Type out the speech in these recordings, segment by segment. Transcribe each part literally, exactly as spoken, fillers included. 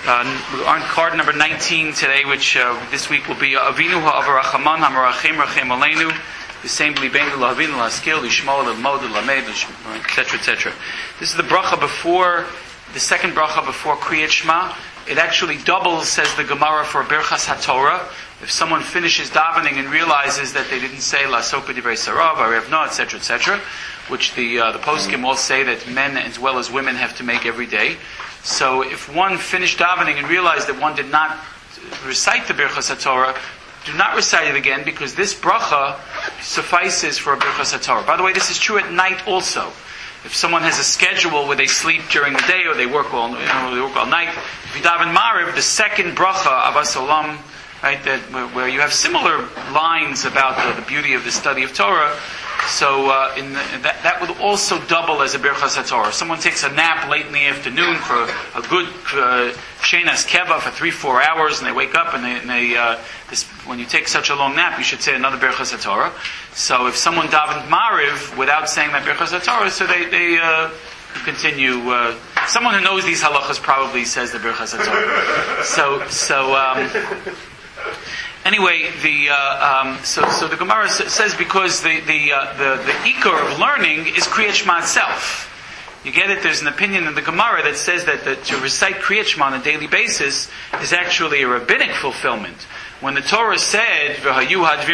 Uh, on card number nineteen today, which uh, this week will be Avinu ha'avarachaman ha'marachim rachem aleinu v'seim b'libeinu la'avinu la'askil l'shmo l'mod l'lamed et cetera et cetera. This is the bracha before the second bracha before Kriyat Shema. It actually doubles, says the Gemara, for Birchas HaTorah. If someone finishes davening and realizes that they didn't say La'asok b'divrei sarav, Arevna, et cetera, et cetera, which the uh, the poskim all say that men as well as women have to make every day. So if one finished davening and realized that one did not recite the Birchas HaTorah, do not recite it again, because this bracha suffices for a Birchas HaTorah. By the way, this is true at night also. If someone has a schedule where they sleep during the day or they work all, you know, they work all night, if you daven Mariv, the second bracha, Avas Olam, right, that where, where you have similar lines about the, the beauty of the study of Torah. So uh, in the, that, that would also double as a Birchas HaTorah. Someone takes a nap late in the afternoon for a good uh, Shenas Keva for three, four hours, and they wake up and they, and they uh, this, when you take such a long nap, you should say another Birchas HaTorah. So if someone davened Mariv without saying that Birchas HaTorah, so they, they uh, continue. Uh, someone who knows these halachas probably says the Birchas HaTorah. So, so. Um, Anyway, the uh, um, so so the Gemara says because the the uh, the the ikar of learning is Kriyat Shema itself. You get it? There's an opinion in the Gemara that says that, that to recite Kriyat Shema on a daily basis is actually a rabbinic fulfillment. When the Torah said that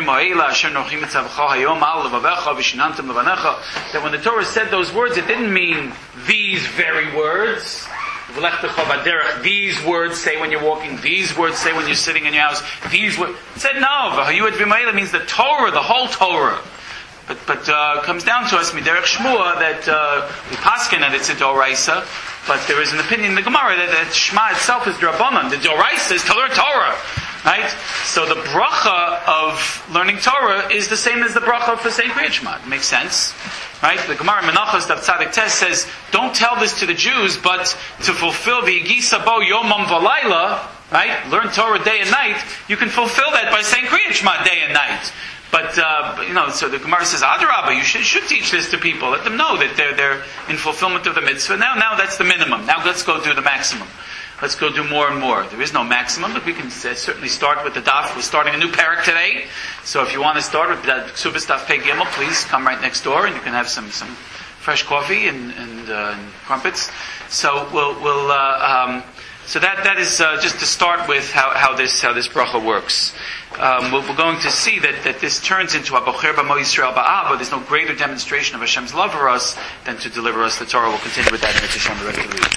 when the Torah said those words, it didn't mean these very words. These words say when you're walking, these words say when you're sitting in your house, these words. It said no, V'hayuad means the Torah, the whole Torah. But but uh, comes down to us, Miderech Shmua, that uh, we paskin that it's a Doraisa, but there is an opinion in the Gemara that, that Shema itself is Drabanan. The Doraisa is Torah Torah. Right? So the bracha of learning Torah is the same as the bracha for saying Kriyat Shema. It makes sense. Right? The Gemara Menachos Daf Tzadik Tes says, don't tell this to the Jews, but to fulfill the Yigisa Bo Yomam Valayla, right? Learn Torah day and night, you can fulfill that by saying Kriyat Shema day and night. But, uh, you know, so the Gemara says, Adarabba, you should, should teach this to people. Let them know that they're, they're in fulfillment of the mitzvah. Now, now that's the minimum. Now let's go do the maximum. Let's go do more and more. There is no maximum, but we can uh, certainly start with the daf. We're starting a new parak today. So if you want to start with the Ksubas Daf Pei Gimel, please come right next door and you can have some, some fresh coffee and, and, uh, and crumpets. So we'll, we'll, uh, um, so that, that is, uh, just to start with how, how this, how this bracha works. Um, we're, we're going to see that, that this turns into a Bocher B'Mo Yisrael Ba'ah, but there's no greater demonstration of Hashem's love for us than to deliver us the Torah. We'll continue with that in the Hashem the rest of the week.